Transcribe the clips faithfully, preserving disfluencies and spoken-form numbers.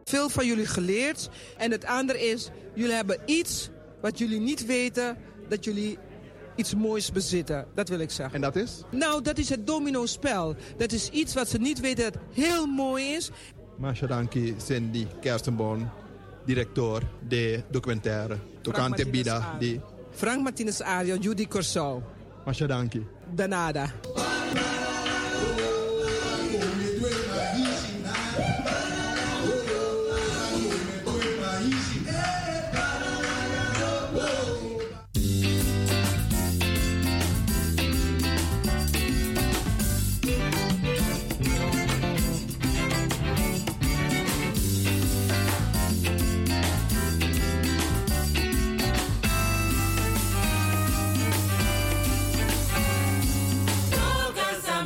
veel van jullie geleerd. En het andere is, jullie hebben iets wat jullie niet weten, dat jullie iets moois bezitten. Dat wil ik zeggen. En dat is? Nou, dat is het domino-spel. Dat is iets wat ze niet weten dat heel mooi is. Masha danki Cindy Kerstenboom, directeur de documentaire. Tocante Bida. Die... Frank Martinez Ario, Judy Corso. Masha danki. Danada. Casa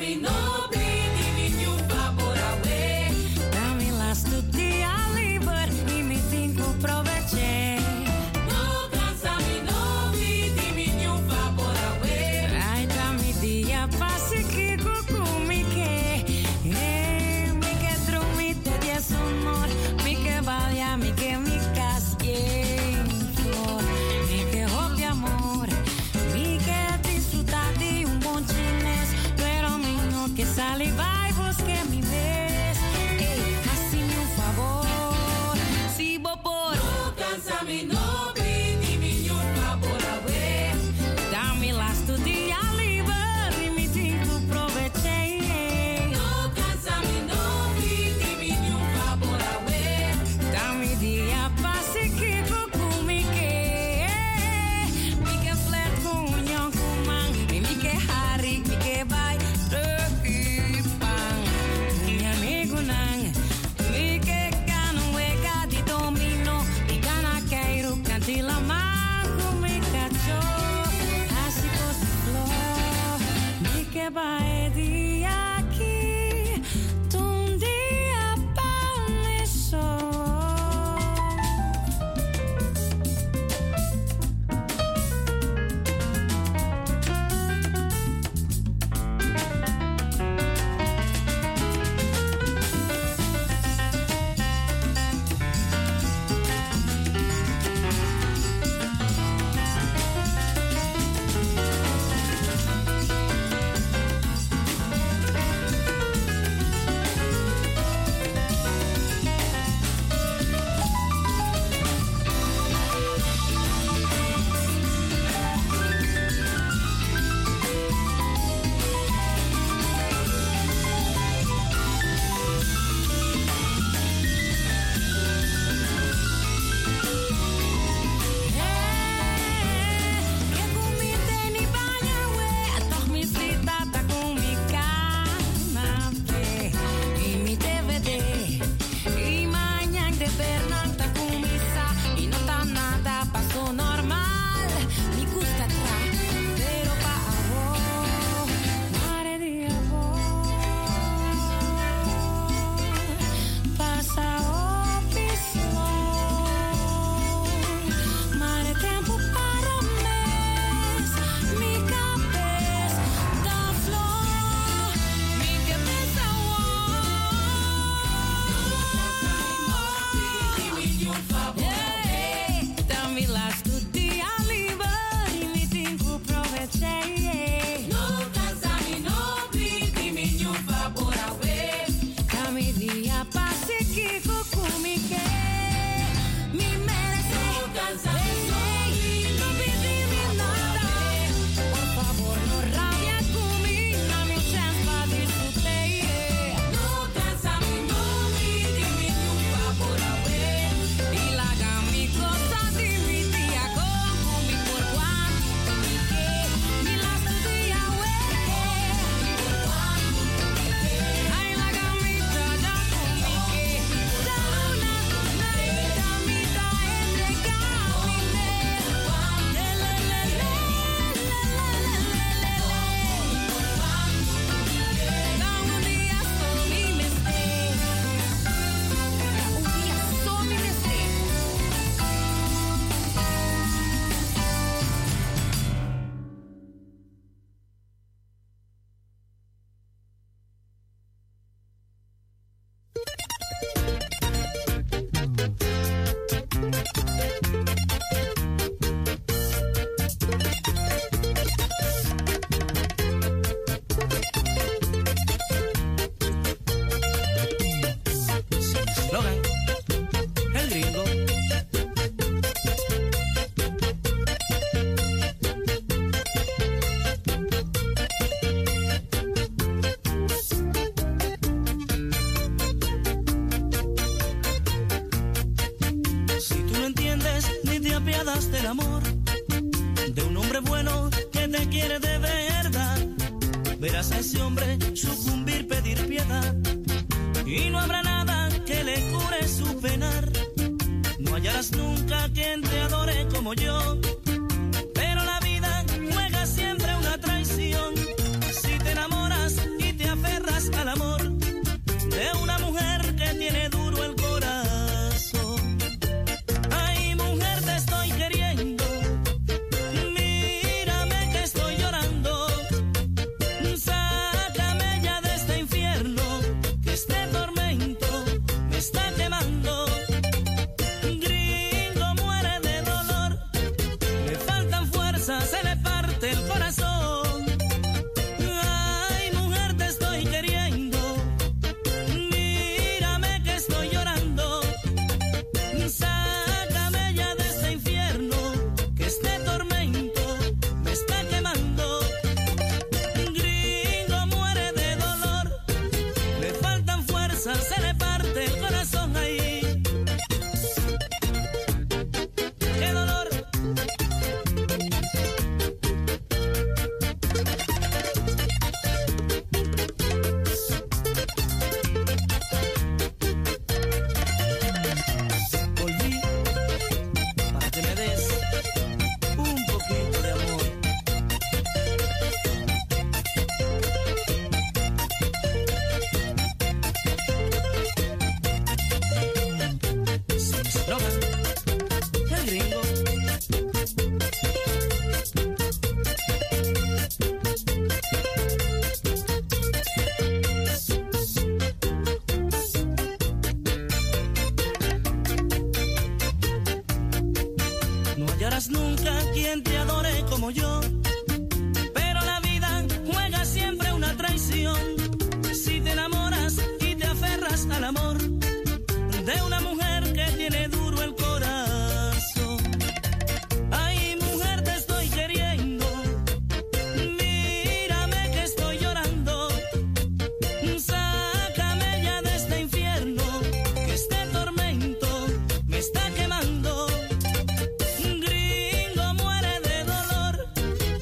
dudas del amor, de un hombre bueno que te quiere de verdad. Verás a ese hombre sucumbir, pedir piedad, y no habrá nada que le cure su penar. No hallarás nunca quien te adore como yo, pero la vida juega siempre una traición. Si te enamoras y te aferras al amor de una mujer que tiene duro el corazón. Ay, mujer, te estoy queriendo, mírame que estoy llorando. Sácame ya de este infierno, que este tormento me está quemando. Gringo muere de dolor, le faltan fuerzas, se le parte el corazón. Ay, mujer, te estoy queriendo, mírame que estoy llorando. Sácame ya de este infierno, que este tormento me está quemando. Gringo muere de dolor, le faltan fuerzas, se le parte el corazón ahí. ¡Qué dolor! Volví para que me des un poquito de amor. Sin eslogan, el gringo. No hallarás nunca quien te adore como yo, pero la vida juega siempre una traición. Si te enamoras y te aferras al amor de una mujer que tiene duro el corazón. Ay, mujer, te estoy queriendo, mírame que estoy llorando. Sácame ya de este infierno, que este tormento me está quemando. Gringo muere de dolor,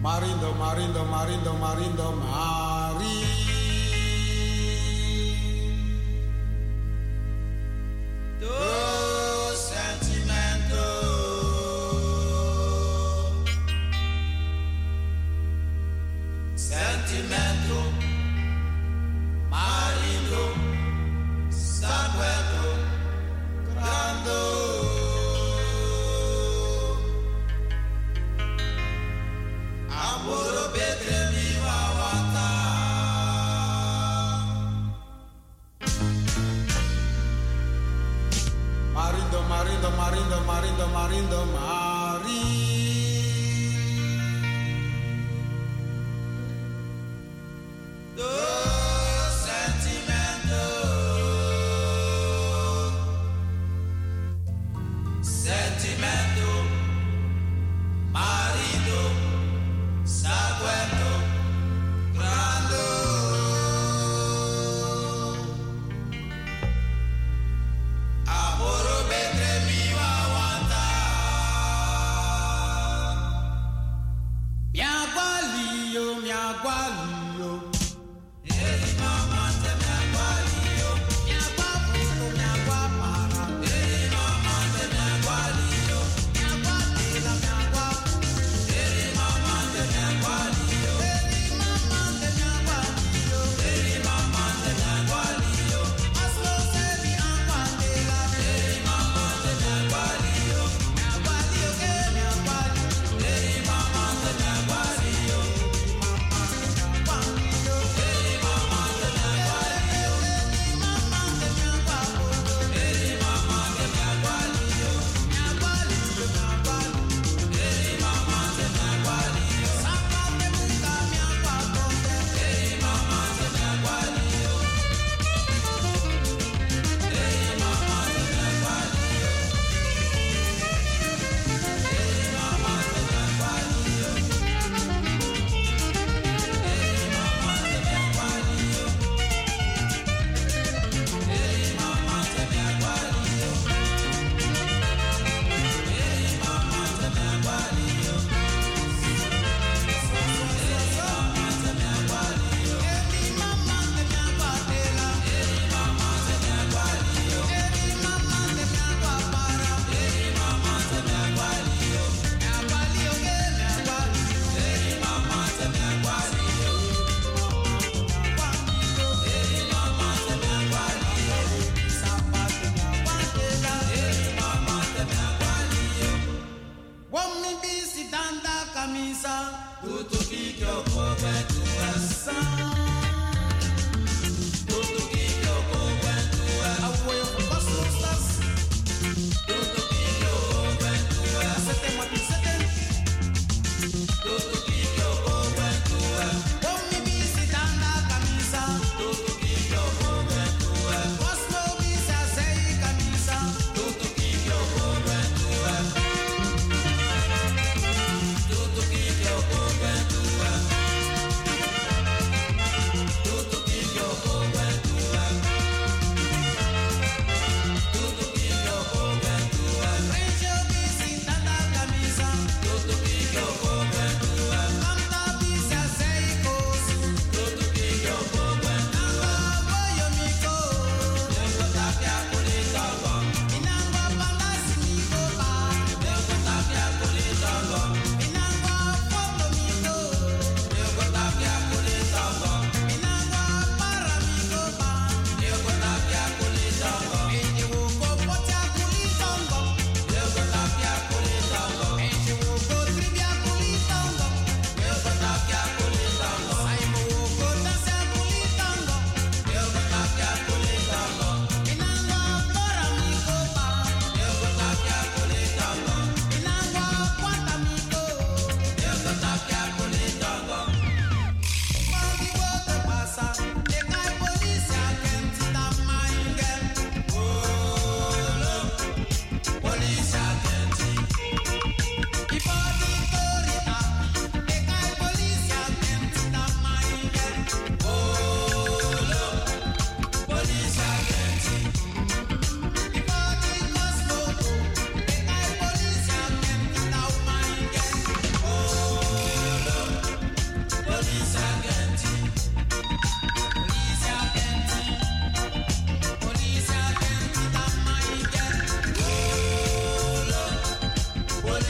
Marindo, marindo, marindo, marindo, mari. Do sentimento. Sentimento. Marindo. Sanguento. Grando. Amor betre mi wawata. Marindo, marindo, marindo, marindo, marindo, mari. Do sentimento. Sentimento. Marido. Saguento, grando. Amor betre mi wawata. Mi agualio, mi agualio. Eri mama te mi agualio. Mi aguaputo, mi aguapara. Eri mama te mi agualio. Mi aguatila, mi aguapu. Eri mama te mi agualio. Eri mama te mi agualio. Eri mama te mi agualio. Aslo se mi aguatila. Eri mama te mi agualio. Mi agualio que mi agualio. Eri mama te mi agualio. Eri mama te mi agualio. Eri mama te mi agualio. Eri mama te mi agualio. Mi agualio, mi agualio. Eri mama te mi agualio. Sácate mucha mi aguapo. Eri mama te mi agualio. Eri mama te mi agualio. Eri mama te mi agualio. Eri mama te mi agualio. Eri mama te mi agualio. Eri mama te mi agualio. Camisa, tudo que eu como é tua ação. Tudo que eu como é tua apoio por costas. Tudo que eu como é tua setembro a setembro. Tudo que eu como é tua. Come visitando a camisa. Tudo que eu como é tua. Cosmo visa sei camisa. Tudo que eu como é tua. Tudo que eu como é tua.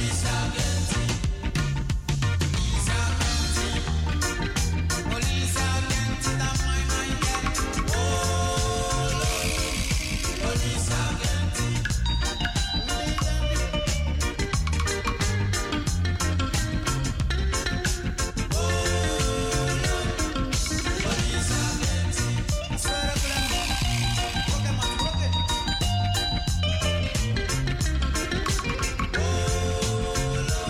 Oh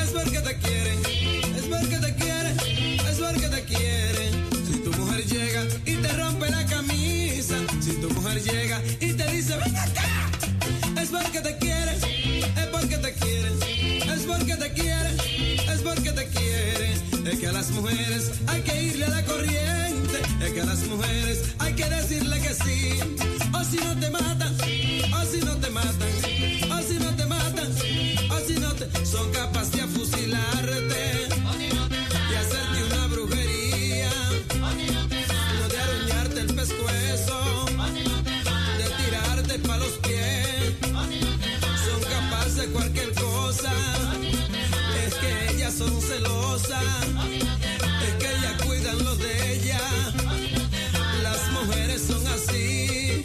es porque te quieren, es porque te quieren, es porque te quieren. Si tu mujer llega y te rompe la camisa, si tu mujer llega y te dice ven acá, es porque te quieren, es porque te quieren, es porque te quieren, es porque te quieren. Es que a las mujeres hay que irle a la corriente, es que a las mujeres hay que decirle que sí, o si no te matan, o si no te matan, o si no te matan, o si no te son capaces de fusilarte y hacerte una brujería, no de aruñarte el pescuezo, de tirarte pa' los pies, son capaces de cualquier cosa. Es que ellas son celosas, es que ellas cuidan lo de ella, las mujeres son así.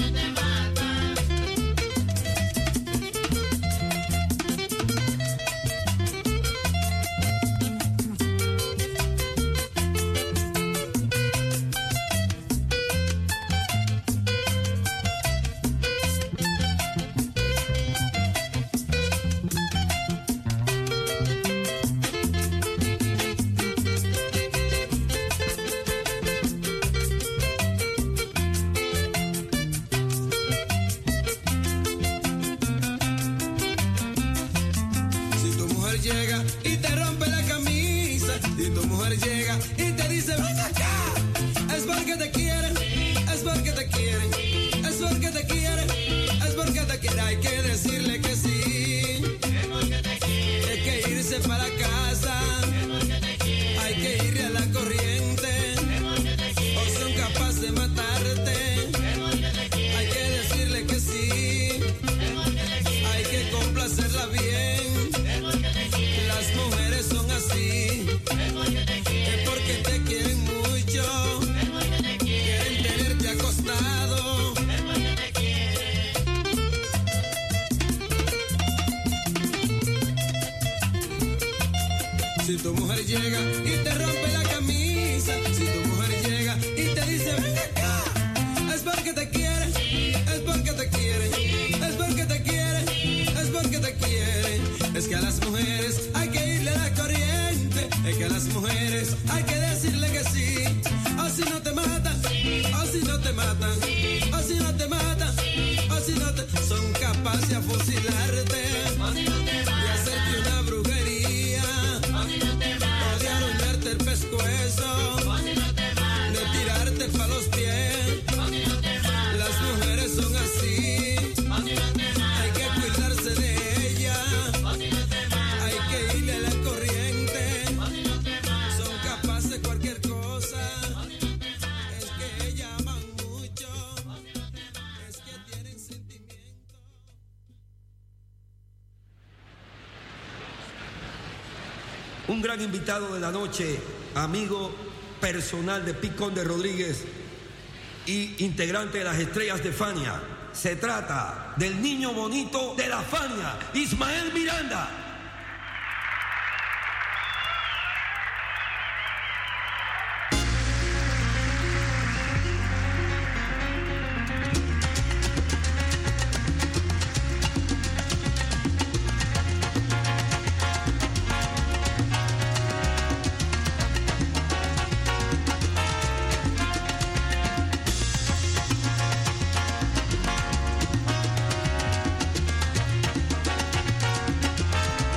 Llega y te rompe la camisa, y tu mujer llega y te dice ven acá, es porque te quieren, es porque te quieren, es porque te quieren, es porque te quieren. Hay que decirle que sí, es porque te quieren, hay que irse para casa, es porque te quieren, hay que irle a la corriente, es porque te quieren, o son capaces de matarte, es porque te quieren, hay que decirle que sí, es porque te quieren, hay que complacerla bien. Las mujeres son así, es porque te quieren, es porque te quieren mucho, es porque te quieren, quieren tenerte acostado, es porque te quieren. Si tu mujer llega y te rompe la camisa, si tu mujer llega y te dice ven acá, es porque te quieren, es porque te quieren, es porque te quieren, es porque te quieren. Es que a las mujeres hay que irle a la corriente, es que a las mujeres hay que decirle que sí, o si no te matan, o si no te matan, o si no te matan, o si no te son capaces de fusilarte y hacerte una brujería, o de aruñarte el pescuezo, de tirarte pa' los pies. Las mujeres son así, hay que cuidarse de ellas. Hay que irle a la corriente, son capaces de cualquier cosa, es que ellas aman mucho, es que tienen sentimiento. Un gran invitado de la noche, amigo personal de Picón de Rodríguez y integrante de las Estrellas de Fania. Se trata del niño bonito de la Fania, Ismael Miranda. Thank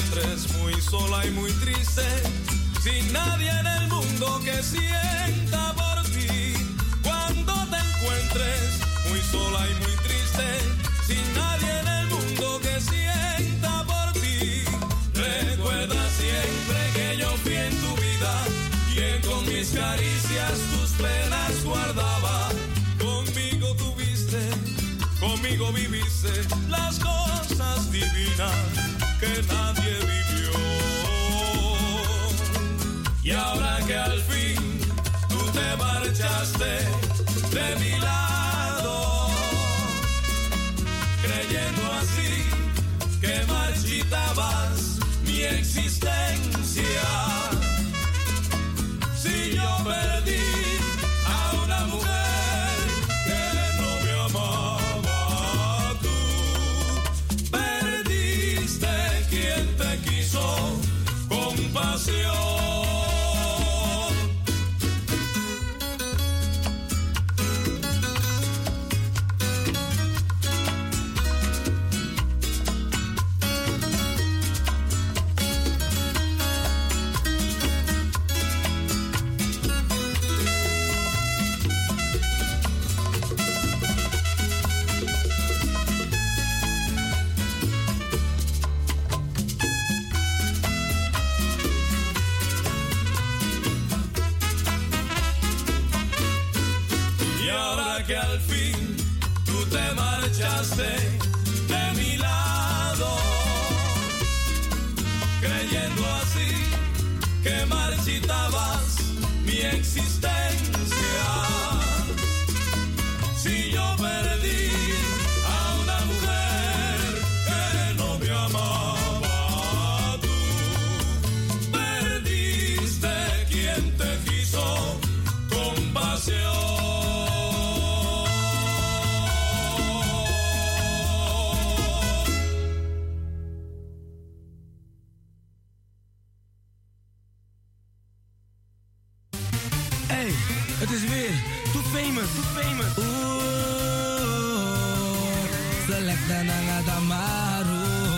encuentres muy sola y muy triste, sin nadie en el mundo que sienta por ti. Cuando te encuentres muy sola y muy triste, sin nadie en el mundo que sienta por ti, recuerda siempre que yo fui en tu vida, quien con mis caricias tus penas guardaba. Conmigo tuviste, conmigo viviste las cosas divinas que nadie vivió. Y ahora que al fin tú te marchaste de mi lado, creyendo así que marchitabas mi existencia. Si yo perdí a una mujer que no me amaba, tú perdiste quien te quiso con pasión. Que al fin tú te marchaste de mi lado, creyendo así que marchitabas mi existencia. Si yo perdí a una mujer que no me amaba, tú perdiste quien te quiso con pasión. Het is weer too famous, too famous. Oeh, selecta nanga damaru.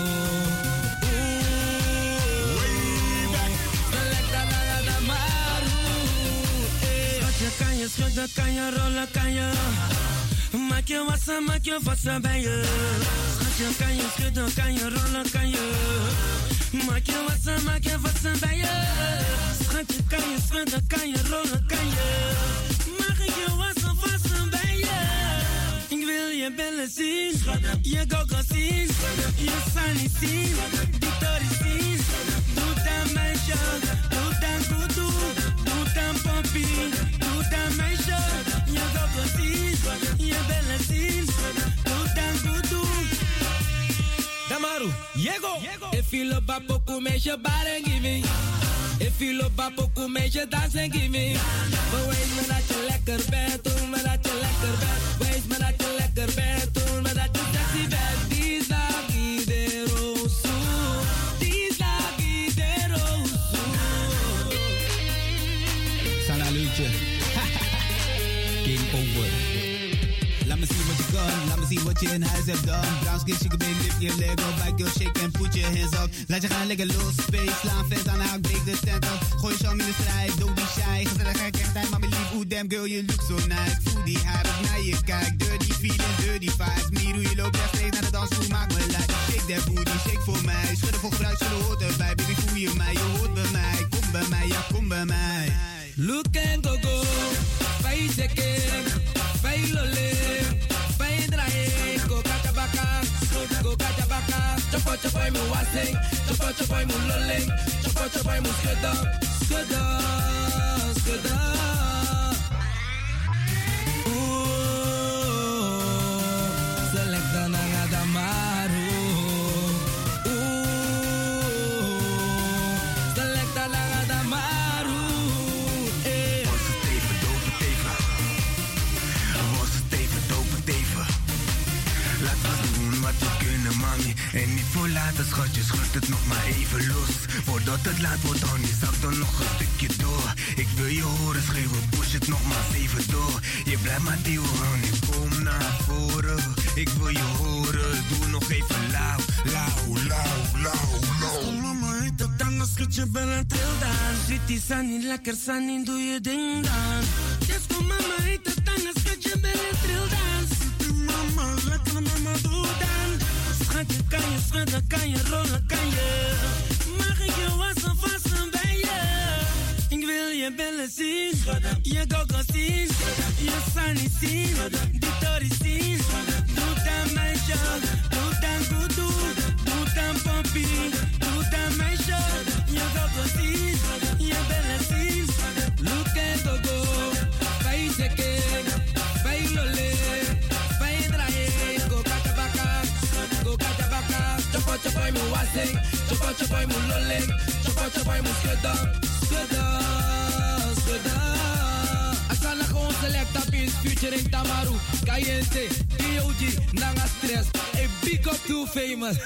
Oeh, selecta nanga damaru. Schat je kan je, schat je kan je, rollen kan je. Maak je wassen, maak je vassen bij je. Schat je kan je, schudden kan je, rollen kan je. Maak je wassen, maak je vassen bij je. Schat je kan je, schudden kan je, rollen kan je. Mag ik je wassen, vassen bij je. Ik wil je billen zien, je gogo zien, je sunny zien, die tori zien. Doe dan meisje, doe dan kudu, doe dan poppy, doe dan meisje. Je gogo zien, je billen zien, doe dan kudu. Damaru, Diego. If you love a poco, meisje, baren giving. If you love a poco, meisje, dansen giving. Maar wees me dat je lekker bent, doe me dat je lekker bent. Wees me dat je lekker bent, doe me dat je sexy bent. Die zagi de rosu, die zagi de rosu. Salaluutje. Game over. Laat me zien wat je kan, laat me zien wat je in huis hebt dan. Brown skin, chicken baby, lift your leg up. Back your shake and put your hands up. Laat je gaan lekker los, space. Slaan fans aan de haak, break de tent up. Gooi je charme in de strijd, don't be shy. Gezelligheid krijgt tijd, mami lief. Ooh, damn girl, you look so nice. Voel die haar op naar je kijk. Dirty feelings, dirty vibes. Meer hoe je loopt, rechtstreeks naar de dansvloer, maak me lijf. Shake that booty, shake voor mij. Schudden voor gebruik, zullen hoort erbij. Baby, voel je mij, je hoort bij mij. Kom bij mij, ja, kom bij mij. Look and go go, fai check, fai lole. Chopo chopo mu wasing, chopo chopo mu lolling, chopo chopo mu skudda, skudda, skudda. Ooh, selecta nanga damaru. Ooh, selecta nanga damaru. Eh. Was het even, dope teven. Was het even, dope teven. Laat wat doen wat we kunnen, mami. En niet voor later, schatje, schud het het nog maar even los. Voordat het laat wordt, honey, zak dan nog een stukje door. Ik wil je horen schreeuwen, push het nog maar even door. Je blijft maar duwen, honey, kom naar voren. Ik wil je horen, doe nog even lauw, lauw, lauw, lauw, lauw. Mama, heet het dan als schud je bel en tril dan. Sweetie Sunny, lekker Sunny, doe je ding dan. Yes, kom mama, heet het dan als schud je bel en tril dan. Mama, lekker mama, doe dan. Schatje, kan je schudden, kan je rollen, kan je. Mag ik je wassen, vassen bij je? Ik wil je billen zien, je gogo zien, je Sunny zien, die Tori zien. Doe dan meisje, doe dan goed doen, doe dan poppy, doe dan meisje. Je gogo zien, je billen zien. Look at gogo, bij zeke, bij lole, bij draai, go katabaka, go katabaka. Chopo chopo mu wasing, chopo chopo mu lole, chopo chopo mu skudda, skudda, skudda. Asana gewoon select up in featuring Tamaru, Kayente, P O G, Nanga Stress. A big up to famous.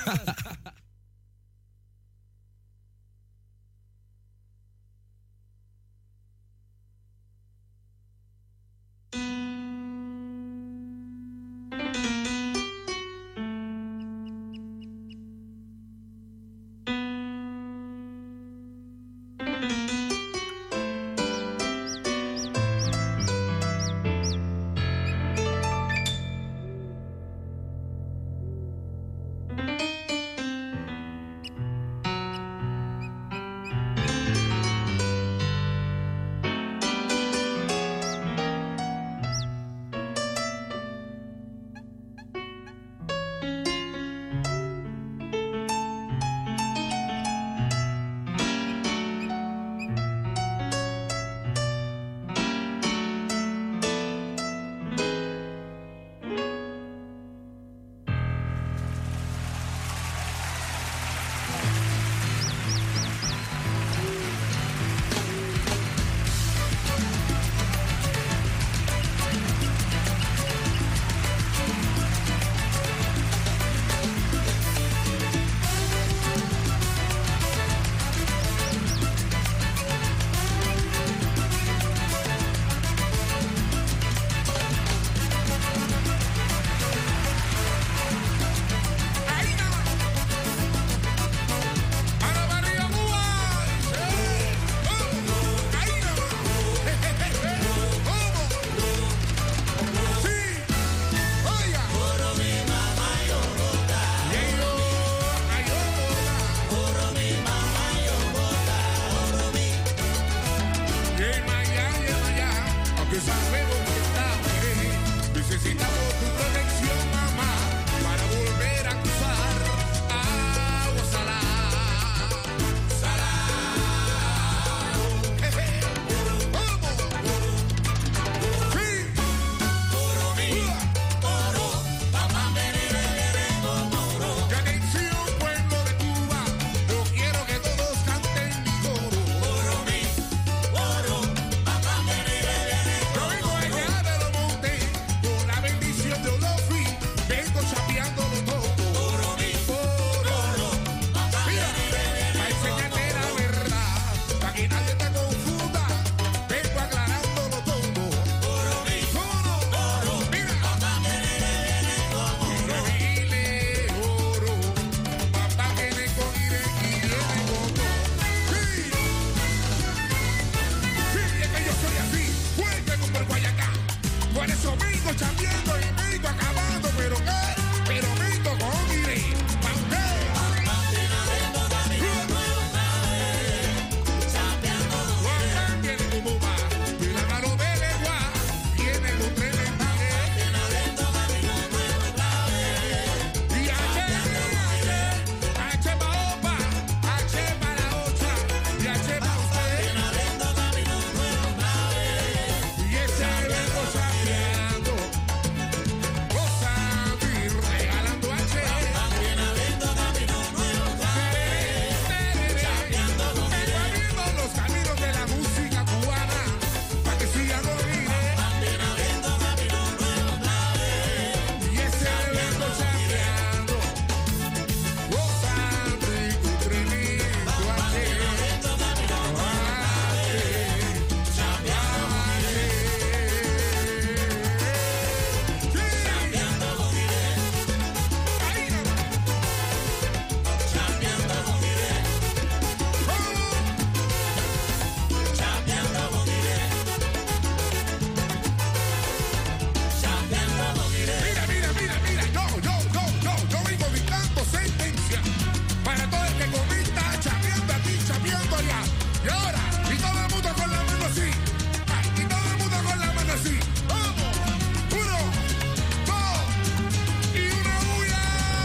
Y ahora, y todo el mundo con la mano así. Ay, y todo el mundo con la mano así. Vamos. Uno, dos y una bulla.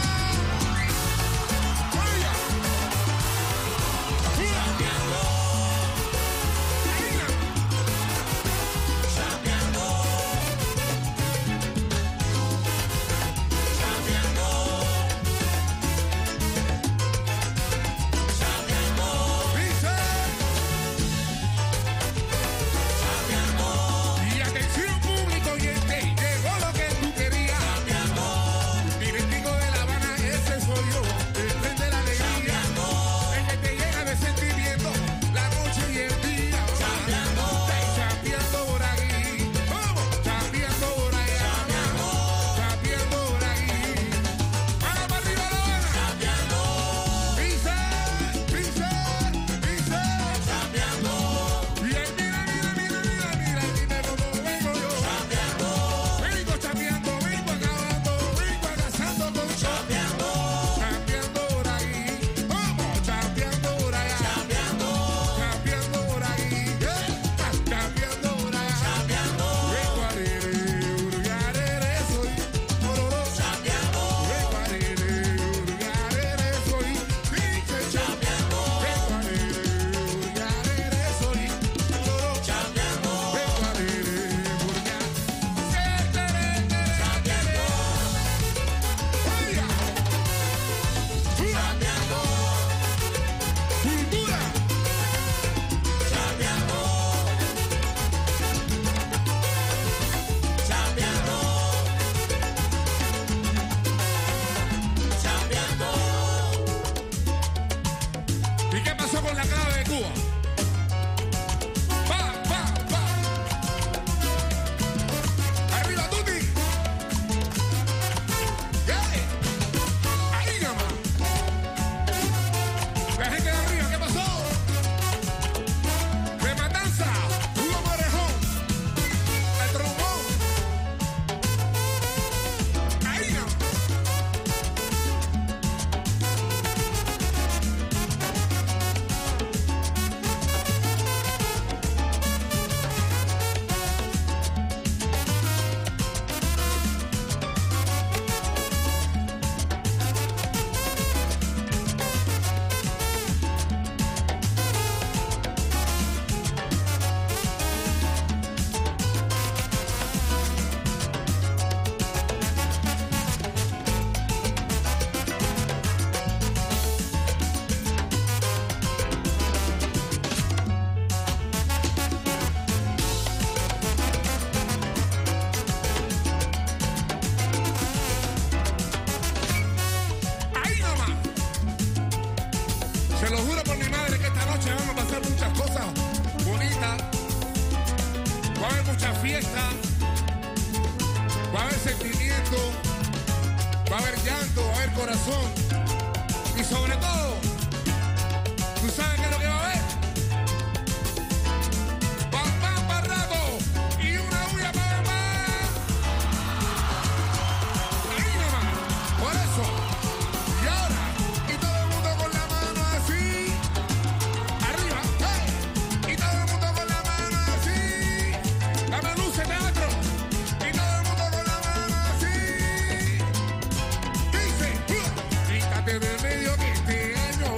Bulla. Champiando. Champiando. Champiando. Champiando. Dice. Champiando. Y atención público oyente, llegó lo que tú querías. Champiando. Directivo de La Habana, ese soy yo, el tren de la alegría. El que te llena de sentimiento, la noche y el día. Champiando. Champiando por aquí. Vamos. Champiando por allá. Champiando por aquí. Vamos para arriba, La Habana. Champiando. Dice, dice, dice. Champiando. Y ahí mira, mira, mira, mira, mira, dime cómo vengo yo. Champiando. Vengo champiando, vengo acabando, vengo arrasando con champiando. Champiando por ahí. Vamos, champiando por allá. Champiando. Champiando por ahí. Eh, champiando por allá. Champiando. Vengo a rere, urgarere soy. Ororo. Champiando. Vengo a rere, urgarere soy. Dice champiando. Vengo a rere, urgarere soy. Ororo. Champiando. Vengo a rere, urgarere. Champiando. Oiga. Champiando. Cultura. Champiando. Champiando. Champiando. ¿Y qué pasó con la clave de Cuba? Va, va, va. Arriba, Tuti. Yeah. Ahí nomás. La gente de arriba, ¿qué pasó? De Matanza, Hugo Morejón, el trombón. Ahí nomás. Ahí nomás. Se lo juro por mi madre que esta noche vamos a pasar muchas cosas bonitas. Va a haber mucha fiesta. Va a haber sentimiento. Va a haber llanto. Va a haber corazón. Y sobre todo, ¿tú sabes qué es lo que va a haber? Pam, pam, pam, rato. Y una bulla para más. Ahí nomás. Por eso. Y ahora, y todo el mundo con la mano así. Arriba, hey. Y todo el mundo con la mano así. Dame luces, teatro. Y todo el mundo con la mano así. Dice, uh, quítate del medio que este año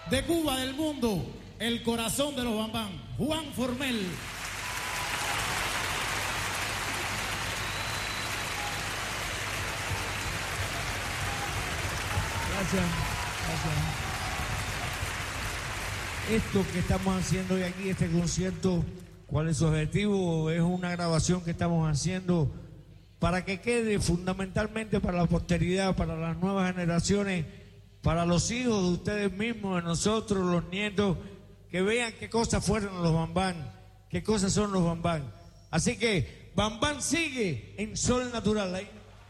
de Cuba, del mundo, el corazón de los bambán, Juan Formel. Gracias, gracias. Esto que estamos haciendo hoy aquí, este concierto, ¿cuál es su objetivo? Es una grabación que estamos haciendo para que quede fundamentalmente para la posteridad, para las nuevas generaciones, para los hijos de ustedes mismos, de nosotros, los nietos, que vean qué cosas fueron los bambán, qué cosas son los bambán. Así que Bambán sigue en Sol Natural. Ahí.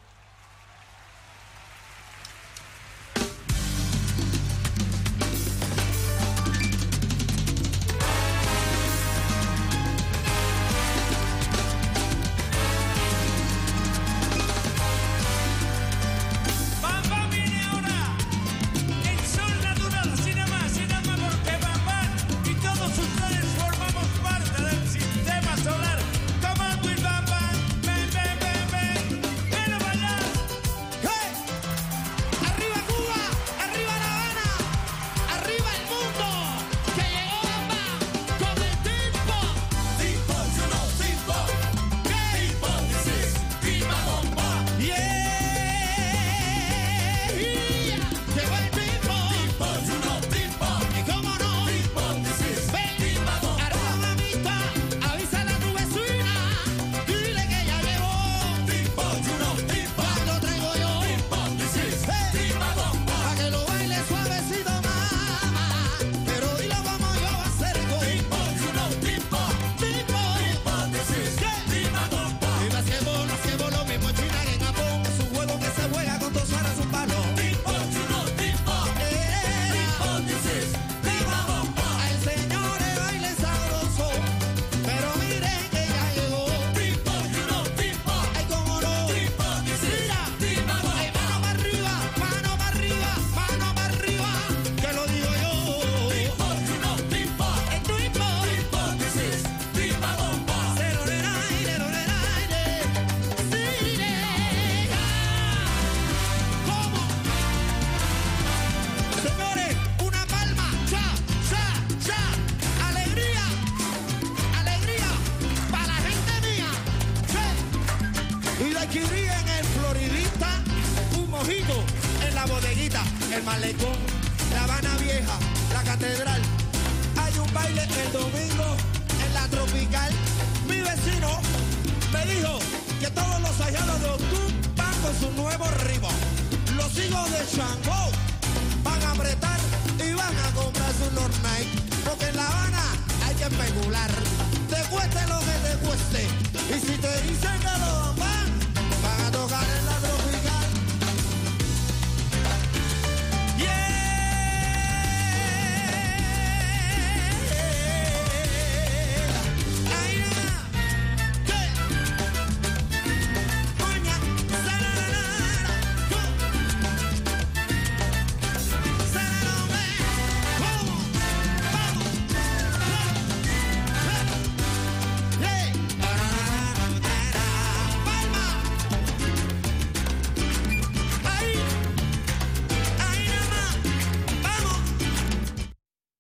el malecón, La Habana Vieja, la Catedral. Hay un baile el domingo en la Tropical. Mi vecino me dijo que todos los hallados de Octú van con su nuevo ritmo. Los hijos de Changó